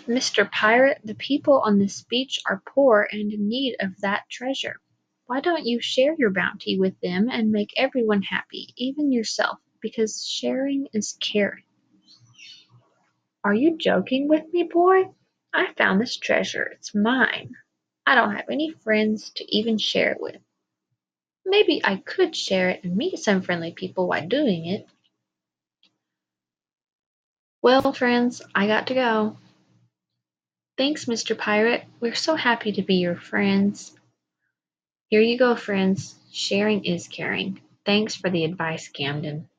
Mr. Pirate, the people on this beach are poor and in need of that treasure. Why don't you share your bounty with them and make everyone happy, even yourself, because sharing is caring. Are you joking with me, boy? I found this treasure. It's mine. I don't have any friends to even share it with. Maybe I could share it and meet some friendly people while doing it. Well, friends, I got to go. Thanks, Mr. Pirate. We're so happy to be your friends. Here you go, friends. Sharing is caring. Thanks for the advice, Camden.